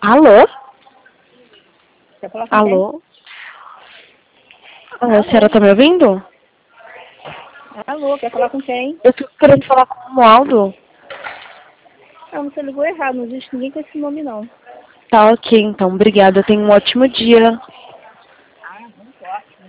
Alô? Quer falar com Alô? Alô? A senhora tá me ouvindo? quem? Alô, quer falar com quem? Eu tô querendo falar com o Romualdo. Não, você ligou errado, não existe ninguém com esse nome não. Tá ok, então. Obrigada. Tenha um ótimo dia.